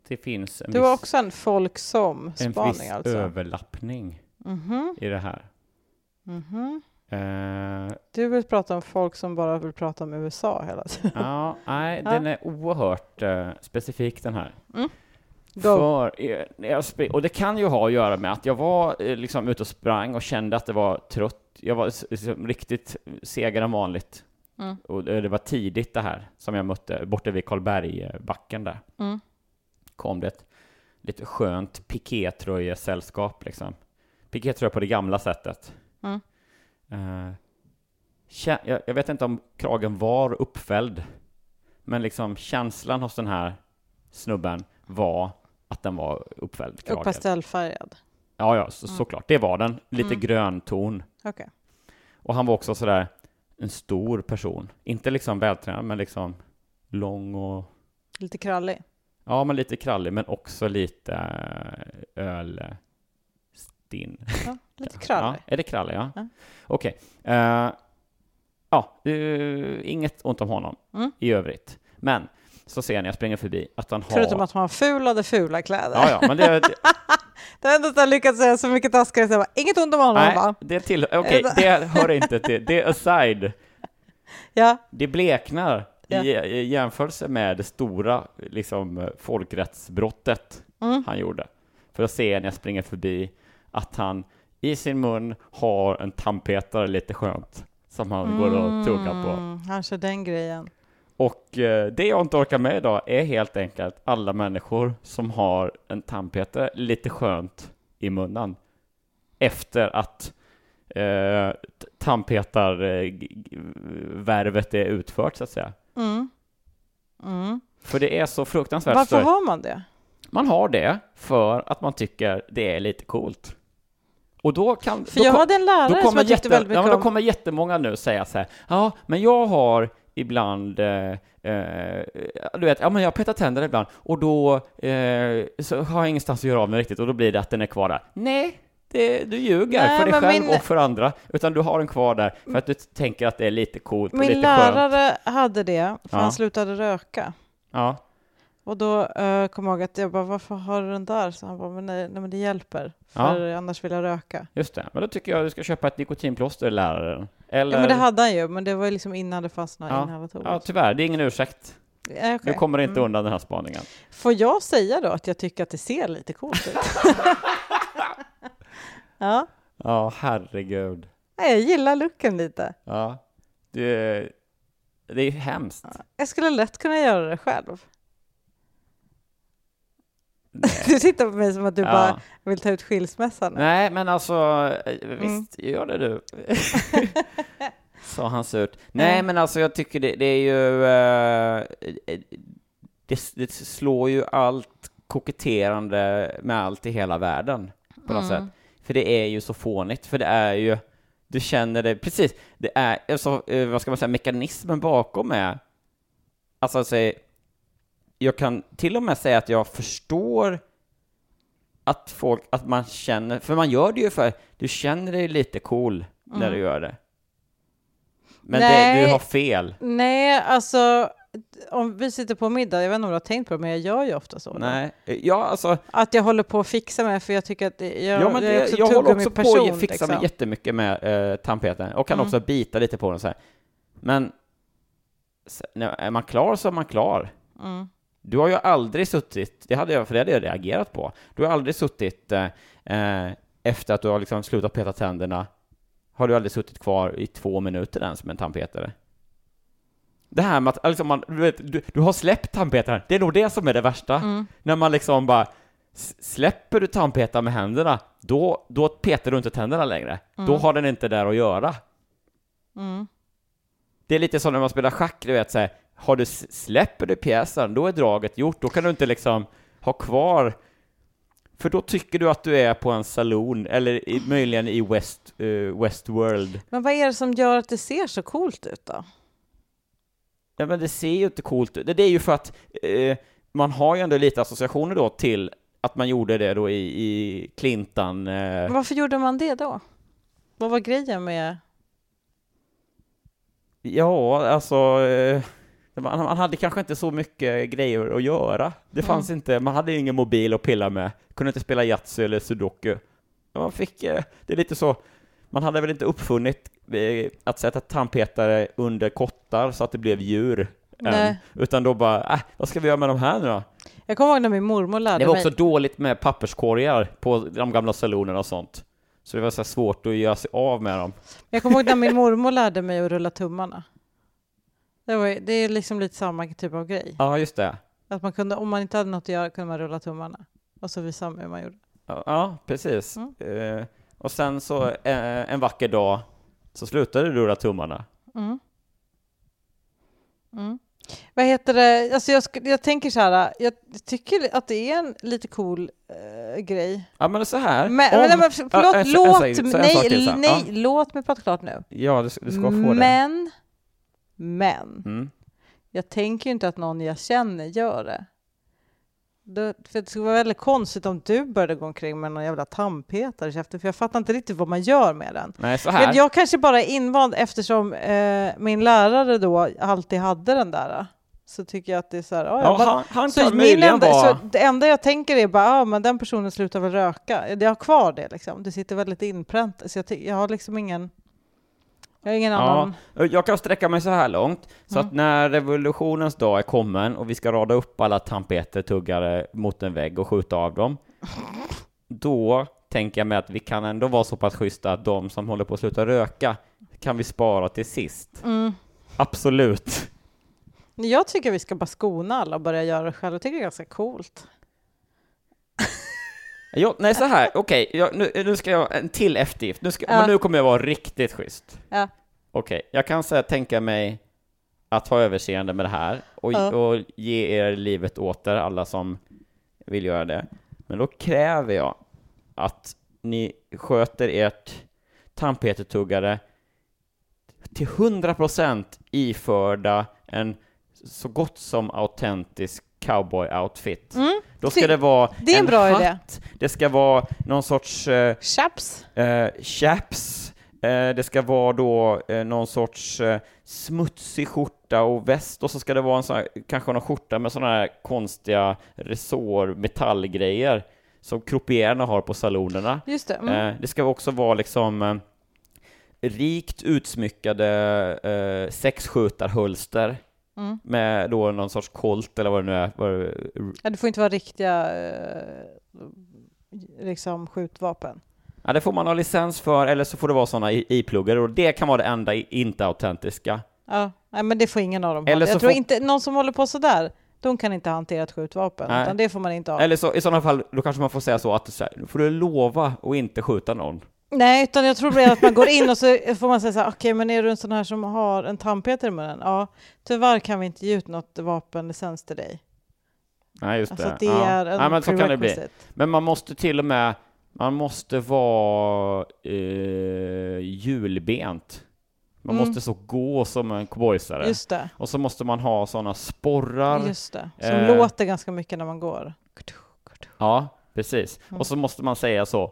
det finns en Du har viss, också en folk som en spaning viss alltså. överlappning Mhm. i det här. Mhm. Eh, Du vill prata om folk som bara vill prata om U S A hela tiden. ja, nej, Ja. den är oerhört eh, specifik den här. Mm. Go. För, eh, när jag sp- och det kan ju ha att göra med att jag var eh, liksom ute och sprang och kände att det var trött. Jag var s- liksom riktigt segare än vanligt. Mm. Och det det var tidigt det här som jag mötte borta vid Karlbergbacken där. Mm. Kom det ett lite skönt pikétröjesällskap liksom. Pikétröja på det gamla sättet. Mm. Eh, kä- jag, jag vet inte om kragen var uppfälld, men liksom känslan hos den här snubben var att den var uppfälld. Och Kragen. pastellfärgad. Ja, ja, så, Mm. såklart. Det var den. Lite Mm. grön ton. Okej. Och han var också sådär en stor person. Inte liksom vältränad, men liksom lång och... Lite krallig. Ja, men lite krallig, men också lite äh, ölstinn. Ja, lite krallig. Ja, är det krallig? Ja. Ja. Okej. Eh, ja, uh, inget ont om honom Mm. i övrigt. Men så ser ni, jag springer förbi, att han har... Förutom att man fulade fula kläder. Ja, ja, men det... det det har ändå så här lyckats säga så mycket taskare så jag bara, inget ont om honom, nej, va? det till... Okej, det hör inte till... Det är aside. Ja. Det bleknar Ja. i, i jämförelse med det stora liksom, folkrättsbrottet Mm. han gjorde. För att se när jag springer förbi att han i sin mun har en tandpetare lite skönt som han går och tuggar på. Mm, han kör den grejen. Och eh, det jag inte orkar med idag är helt enkelt alla människor som har en tandpetare lite skönt i munnen efter att eh, tandpetarvärvet är utfört, så att säga. Mm. Mm. För det är så fruktansvärt Varför större. har man det? Man har det för att man tycker det är lite coolt. Och då kan... För då jag kom, hade en lärare då som kommer jag tyckte jätte, väldigt mycket ja, men då om. kommer jättemånga nu säga så här, ja, men jag har ibland, eh, eh, du vet, ja men jag petar tänder ibland och då eh, så har jag ingenstans att göra av mig riktigt och då blir det att den är kvar där. Nej, det, du ljuger Nej, för dig men själv min- och för andra, utan du har den kvar där för att du tänker att det är lite coolt och Min lite skönt. lärare hade det, för Ja. han slutade röka. Ja. Och då uh, kom jag ihåg att jag bara, varför har du den där? Så han bara, men, nej, nej, men det hjälper. För Ja. annars vill jag röka. Just det, men då tycker jag att du ska köpa ett nikotinplåster, läraren. Eller... Ja, men det hade han ju, men det var ju liksom innan det fanns några ja. inhalatorer. Ja, tyvärr, det är ingen ursäkt. Ja, okej. Du kommer inte Mm. undan den här spaningen. Får jag säga då att jag tycker att det ser lite coolt ut? Ja. Ja, herregud. Nej, jag gillar looken lite. Ja, det, det är hemskt. Jag skulle lätt kunna göra det själv. Nej. Du tittar på mig som att du Ja. bara vill ta ut skilsmässan. Nej, men alltså, Mm. visst, gör det du. Sa han surt. Nej, men alltså jag tycker det, det är ju... eh, det, det slår ju allt koketterande med allt i hela världen på något Mm. sätt. För det är ju så fånigt, för det är ju... Du känner det, precis, det är, alltså, eh, vad ska man säga, mekanismen bakom är... Alltså, alltså, jag kan till och med säga att jag förstår att folk, att man känner, för man gör det ju för, du känner dig lite cool när Mm. du gör det. Men Nej. det, du har fel. Nej, alltså om vi sitter på middag, jag vet inte om du har tänkt på det, men jag gör ju ofta så. då. Nej, ja alltså, Att jag håller på att fixa mig, för jag tycker att det- jag, ja, men jag är det, också jag håller också tuggummi-person, på att fixa liksom. mig jättemycket med eh, tandpetaren och kan Mm. också bita lite på den så här. Men så, när, är man klar så är man klar. Mm. Du har ju aldrig suttit, det hade jag, för det hade jag reagerat på. Du har aldrig suttit eh, eh, efter att du har liksom slutat peta tänderna, har du aldrig suttit kvar i två minuter ens med en tandpetare. Det här med att alltså man, du, vet, du, du har släppt tandpetaren, det är nog det som är det värsta. Mm. När man liksom bara s- släpper du tandpetaren med händerna, då, då petar du inte tänderna längre. Mm. Då har den inte där att göra. Mm. Det är lite som när man spelar schack, du vet så här, har du s- släpper du pjäsen, då är draget gjort. Då kan du inte liksom ha kvar, för då tycker du att du är på en saloon eller i, möjligen i West uh, Westworld. Men vad är det som gör att det ser så coolt ut då? Ja, men det ser ju inte coolt ut. Det det är ju för att eh, man har ju ändå lite associationer då till att man gjorde det då i, i Clinton. Eh. Men varför gjorde man det då? Vad var grejen med... Ja, alltså... Eh, man, man hade kanske inte så mycket grejer att göra. Det fanns mm. inte, man hade ingen mobil att pilla med. Kunde inte spela Yatzy eller Sudoku. Man fick, det är lite så, man hade väl inte uppfunnit att sätta tandpetare under kottar så att det blev djur. Än, utan då bara, äh, vad ska vi göra med de här nu då? Jag kommer ihåg när min mormor lärde mig. Det var också mig. dåligt med papperskorgar på de gamla salonerna och sånt. Så det var så svårt att göra sig av med dem. Jag kommer ihåg när min mormor lärde mig att rulla tummarna. Det, var, det är liksom lite samma typ av grej. Ja, just det. Att man kunde, om man inte hade något att göra kunde man rulla tummarna. Och så visade man hur man gjorde. Ja, ja precis. Mm. Uh, och sen så uh, en vacker dag så slutade du rulla tummarna. Mm. Mm. Vad heter det? Alltså jag, jag tänker så här, jag tycker att det är en lite cool uh, grej. Ja, men så här. Men, om, men, men, förlåt, äh, låt, äh, äh, nej, nej, ja. låt mig prata klart nu. Ja, du, du ska få men, det. Men, men, mm. jag tänker inte att någon jag känner gör det. det. För det skulle vara väldigt konstigt om du började gå omkring med någon jävla tandpetare i käften, för jag fattar inte riktigt vad man gör med den. Nej, så här. Jag, jag kanske bara är invand eftersom eh, min lärare då alltid hade den där. Så tycker jag att det är så här, ja, ja, bara, han, han så kan möjligen enda, vara... så det enda jag tänker är bara, ja, men den personen slutar väl röka. Jag har kvar det liksom. Det sitter väldigt inpränt. Så jag, ty- jag har liksom ingen... Jag har ingen ja, annan... Jag kan sträcka mig så här långt. Så mm. att när revolutionens dag är kommen och vi ska rada upp alla tandpetertuggare mot en vägg och skjuta av dem. Då tänker jag mig att vi kan ändå vara så pass schyssta att de som håller på att sluta röka kan vi spara till sist. Mm. Absolut. Jag tycker vi ska bara skona alla och börja göra det själv. Jag tycker det är ganska coolt. Jo, nej, så här. Okej, okay, nu, nu ska jag en till eftergift. Nu, ska, ja. men nu kommer jag vara riktigt schysst. Ja. Okej, okay, jag kan så här, tänka mig att ha överseende med det här och, ja. och ge er livet åter, alla som vill göra det. Men då kräver jag att ni sköter ert tandpetertuggare till hundra procent iförda en så gott som autentisk cowboy-outfit. Mm. Då ska det, det vara det är en, en bra hatt, idé. Det ska vara någon sorts... Uh, chaps. Uh, chaps. Uh, det ska vara då uh, någon sorts uh, smutsig skjorta och väst. Och så ska det vara en sån här, kanske någon skjorta med såna här konstiga resår, metallgrejer som croupierna har på salonerna. Just det. Mm. Uh, det ska också vara liksom... Uh, rikt utsmyckade uh, sexskjutarhölster. Mm. Med då någon sorts kolt eller vad det nu är. Ja, det får inte vara riktiga eh, liksom skjutvapen. Ja, det får man ha licens för, eller så får det vara sådana i-pluggar och det kan vara det enda inte autentiska. Ja, nej, men det får ingen av dem ha. Jag tror får... inte, någon som håller på sådär, de kan inte hantera ett skjutvapen, utan det får man inte ha. Eller så, i sådana fall, då kanske man får säga så att så här, får du lova att inte skjuta någon. Nej, utan jag tror att man går in och så får man säga så här, okej, okay, men är du en sån här som har en tandpeter i munnen? Ja, tyvärr kan vi inte ge ut något vapenlicens till dig. Nej, just det. Alltså, det ja. är en Nej, men så kan det bli. Men man måste till och med, man måste vara eh, hjulbent. Man mm. måste så gå som en cowboysare. Just det. Och så måste man ha såna sporrar. Just det, som eh, låter ganska mycket när man går. Ja, precis. Mm. Och så måste man säga så,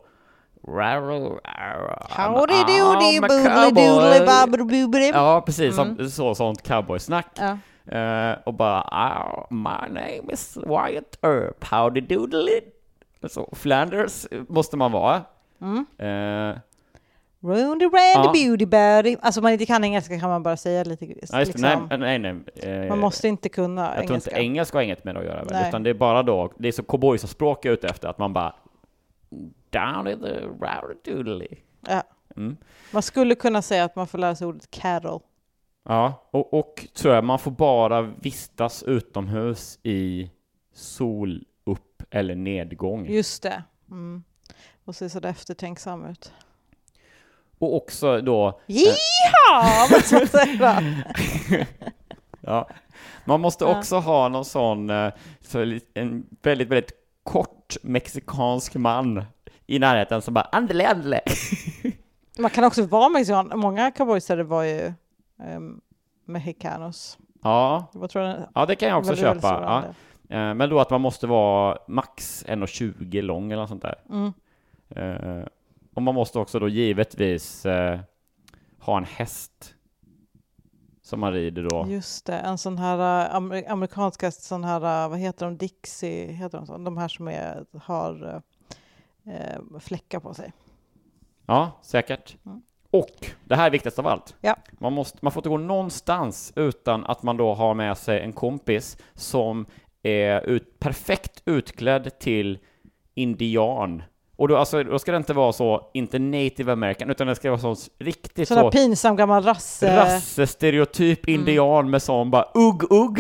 howdy doody boobly doodly babble boobly. Ja, precis. Mm. Så, sånt cowboysnack. Ja. Uh, och bara, oh, my name is Wyatt Earp. Howdy doodly. Så, Flanders måste man vara. Mm. Uh, Roundy randy beauty body. Alltså om man inte kan engelska kan man bara säga lite. Ja, just, liksom. nej, nej, nej. Uh, man måste inte kunna jag engelska. Jag tror inte engelska har inget med det att göra. Väl, utan det är bara då, det är så cowboys-språk jag är ute efter. Att man bara down in the rowdy-doodly. Ja. Mm. Man skulle kunna säga att man får lära sig ordet cattle. Ja, och, och tror jag, man får bara vistas utomhus i sol, upp eller nedgång. Just det. Mm. Och se så där eftertänksam ut. Och också då... Jiha! Vad ska man säga? Ja. Man måste också ja. ha någon sån, så en väldigt, väldigt kort mexikansk man i närheten som bara andele, andele. Man kan också vara mexikan. Många cowboysare var ju um, mexicanos. Ja. Vad tror jag, ja, det kan jag också köpa. Ja. Uh, men då att man måste vara max en komma tjugo lång eller något sånt där. Mm. Uh, och man måste också då givetvis uh, ha en häst som man rider då. Just det, en sån här amer- amerikanska sån här, vad heter de, Dixie, heter de så? De här som är, har eh, fläckar på sig. Ja, säkert. Mm. Och det här är viktigast av allt. Ja. Man, måste, man får inte gå någonstans utan att man då har med sig en kompis som är ut, perfekt utklädd till indian. Och då, alltså, då ska det inte vara så, inte native american, utan det ska vara så riktigt sådana så... pinsam gammal rasse... Rasse-stereotyp indian mm. med sån bara ugg, ugg.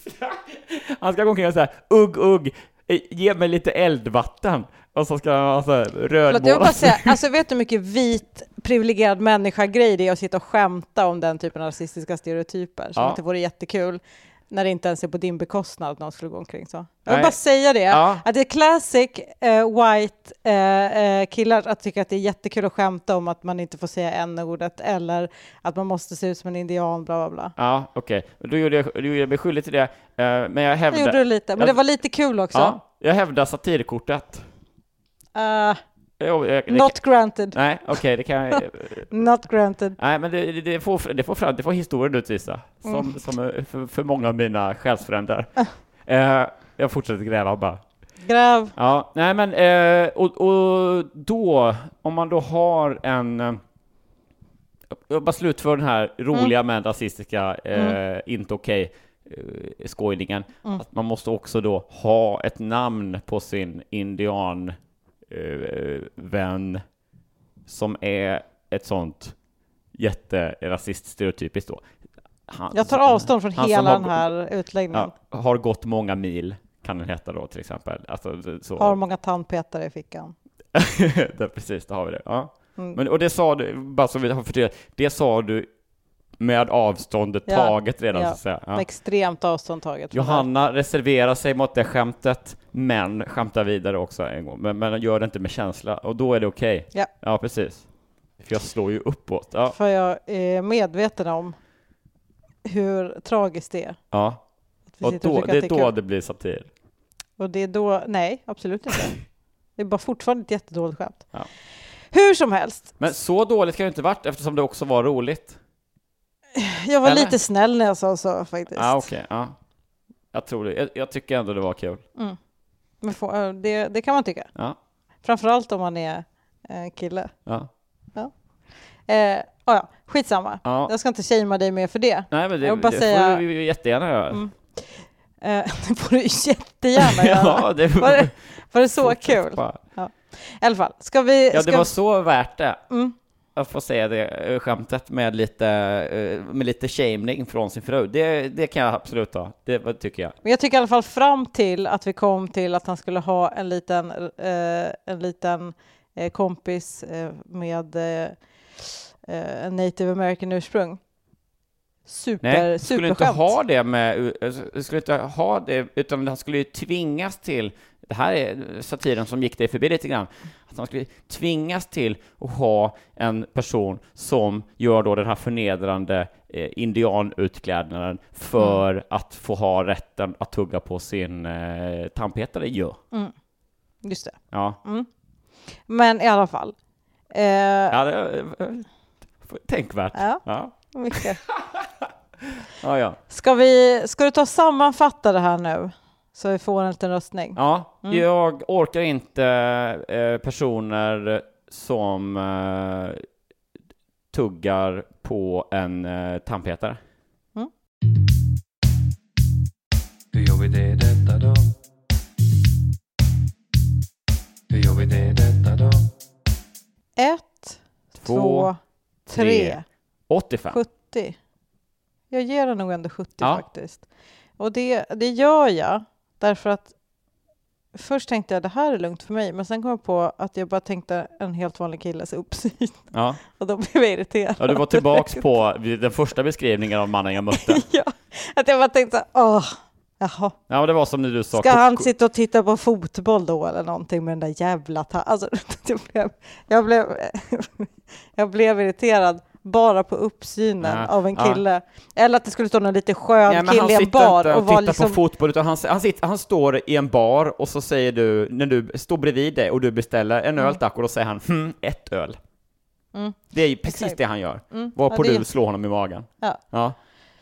Han ska gå omkring och säga ugg, ugg. Ge mig lite eldvatten. Och så ska han alltså rödmåla. Jag bara säga, alltså vet du hur mycket vit privilegierad människa-grej det är att sitta och skämta om den typen av rasistiska stereotyper. Så ja. Att det vore jättekul när det inte ens är på din bekostnad att någon skulle gå omkring så. Jag vill bara säga det, ja. Att det är classic uh, white uh, uh, killar att tycka att det är jättekul att skämta om att man inte får säga n-ordet eller att man måste se ut som en indian, bla bla bla. Ja, okej. Okay. Då gjorde jag, då gjorde jag mig skyldig till det. Uh, men jag hävdar... Det gjorde du lite, men jag, det var lite kul också. Ja, jag hävdar satirkortet. Uh, jag, jag, not kan, granted. Nej, okej, okay, det kan jag... Not granted. Nej, men det, det, får, det, får fram, det får historien utvisa. Som, mm. som för, för många av mina själsfränder. uh, jag fortsätter gräva bara. Gräv. Ja, nej men... Uh, och, och då, om man då har en... Uh, jag bara slutför den här roliga mm. men rasistiska uh, mm. inte okej okay, uh, skojningen. Mm. Att man måste också då ha ett namn på sin indian... Uh, vän som är ett sånt jätterasist-stereotypiskt då. Han, jag tar avstånd från hela har, den här utläggningen. Ja, har gått många mil kan den heta då till exempel. Alltså, så. Har många tandpetare i fickan. det, precis, då har vi det. Ja. Mm. Men, och det sa du, bara så vi har förtydligat, det sa du med avståndet ja. taget redan ja. så att säga. Ja. Med extremt avstånd taget. Johanna reserverar sig mot det skämtet, men skämtar vidare också en gång. Men, men gör det inte med känsla. Och då är det okej. Okay. Ja. Ja, precis. För jag slår ju uppåt. Ja. För jag är medveten om hur tragiskt det är. Ja. Och, då, och det är då det blir satir. Och det är då, nej, absolut inte. Det är bara fortfarande ett jättedåligt skämt. Ja. Hur som helst. Men så dåligt kan det inte varit eftersom det också var roligt. Jag var Eller? lite snäll när jag sa så faktiskt. Ja, okej. Okay, ja. Jag tror det. Jag, jag tycker ändå det var kul. Mm. Men få, det, det kan man tycka. Ja. Framförallt om man är eh, kille. Ja. Ja. Eh, oh ja, skitsamma. Ja. Jag ska inte shamea dig mer för det. Nej, men det, jag vill bara det säga, får du ju jättegärna göra. Mm. Eh, det får du jättegärna göra. Ja, det var, det, var det så kul? Ja. I alla fall, ska vi... Ja, ska... det var så värt det. Mm. Jag får säga det skämtet med lite, med lite shaming från sin fru. Det, det kan jag absolut ha. Det tycker jag. Men jag tycker i alla fall fram till att vi kom till att han skulle ha en liten, eh, en liten eh, kompis eh, med eh, en native american ursprung. Super, Nej, super skulle inte ha det med, skulle inte ha det, utan han skulle ju tvingas till, det här är satiren som gick dig förbi lite grann, att han skulle tvingas till att ha en person som gör då den här förnedrande eh, indianutklädnaden för mm. att få ha rätten att tugga på sin eh, tandpetare. Ja. Mm. Just det. Ja. Mm. Men i alla fall. Eh... Ja, det är tänkvärt. Ja, ja. Mycket. ja, ja. Ska vi, ska du ta och sammanfatta det här nu? Så vi får en liten röstning. Ja, mm. jag orkar inte eh, personer som eh, tuggar på en eh, tandpetare. Mm. Hur gör vi det detta då? Hur gör vi det detta då? Ett, två, två tre. tre. åttiofem. sjuttio. Jag ger den nog ändå sjuttio ja. faktiskt. Och det, det gör jag därför att först tänkte jag det här är lugnt för mig, men sen kom jag på att jag bara tänkte en helt vanlig killes uppsyn. Ja. Och då blev jag irriterad. Ja, du var tillbaks på den första beskrivningen av mannen jag mötte. Ja, att jag bara tänkte åh, jaha. Ja, det var som när du sa. Ska han sitta och titta på fotboll då eller någonting med den där jävla ta- alltså, jag blev, jag blev jag blev irriterad bara på uppsynen ja, av en kille. Ja. Eller att det skulle stå någon lite skön ja, kille i en bar och var liksom... på fotboll, utan han, han, sitter, han står i en bar och så säger du, när du står bredvid dig och du beställer en öl mm. tack, och då säger han hm, ett öl. Mm. Det är ju precis Exakt. det han gör. Mm. Varpå ja, du är... slår honom i magen. Ja. Ja.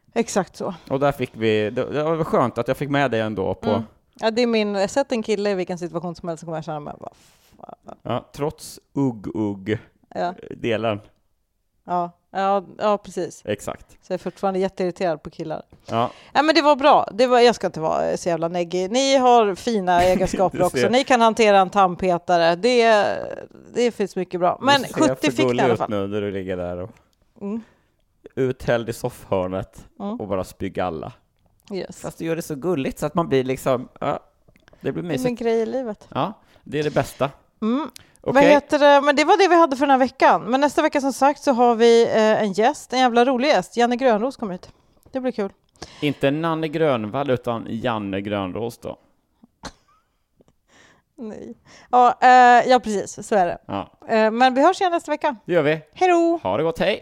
Exakt så. Och där fick vi, det, det var skönt att jag fick med dig ändå på... Mm. Ja, det är min, sätt en kille i vilken situation som helst så kommer jag känna mig, vad fan. Ja, trots ugg-ugg-delen. Ja. Ja, ja, ja, precis. Exakt. Så jag är fortfarande jätteirriterad på killar. Ja. Ja, men det var bra. Det var, jag ska inte vara så jävla neggig. Ni har fina egenskaper också. Ni kan hantera en tandpetare. Det, det finns mycket bra. Men sjuttio fick ni i alla fall. Nu när du ligger där och mm. uthälld i soffhörnet mm. och bara spyr alla. Yes. Fast du gör det så gulligt så att man blir liksom... Ja, det blir mysigt. Det är en grej i livet. Ja, det är det bästa. Mm. Okay. Vad heter det? Men det var det vi hade för den här veckan. Men nästa vecka som sagt så har vi eh, en gäst, en jävla rolig gäst. Janne Grönros kommer hit. Det blir kul. Inte Nanne Grönvall utan Janne Grönros då. Nej. Ja, eh, ja, precis. Så är det. Ja. Eh, men vi hörs igen nästa vecka. Det gör vi. Hej då! Ha det gott, hej!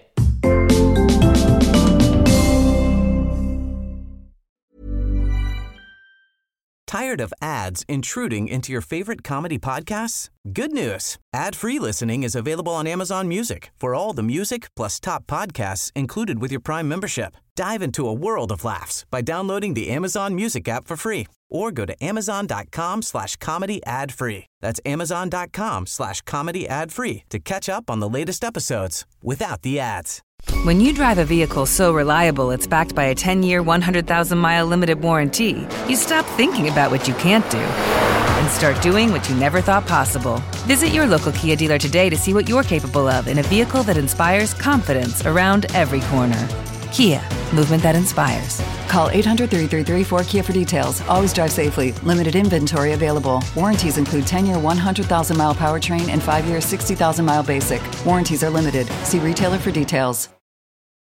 Tired of ads intruding into your favorite comedy podcasts? Good news. Ad-free listening is available on Amazon Music for all the music plus top podcasts included with your Prime membership. Dive into a world of laughs by downloading the Amazon Music app for free or go to amazon.com slash comedy ad free. That's amazon.com slash comedy ad free to catch up on the latest episodes without the ads. When you drive a vehicle so reliable it's backed by a ten-year, one hundred thousand mile limited warranty, you stop thinking about what you can't do and start doing what you never thought possible. Visit your local Kia dealer today to see what you're capable of in a vehicle that inspires confidence around every corner. Kia, movement that inspires. Call eight hundred, three three three, four Kia for details. Always drive safely. Limited inventory available. Warranties include ten-year, one hundred thousand mile powertrain and five-year, sixty thousand mile basic. Warranties are limited. See retailer for details.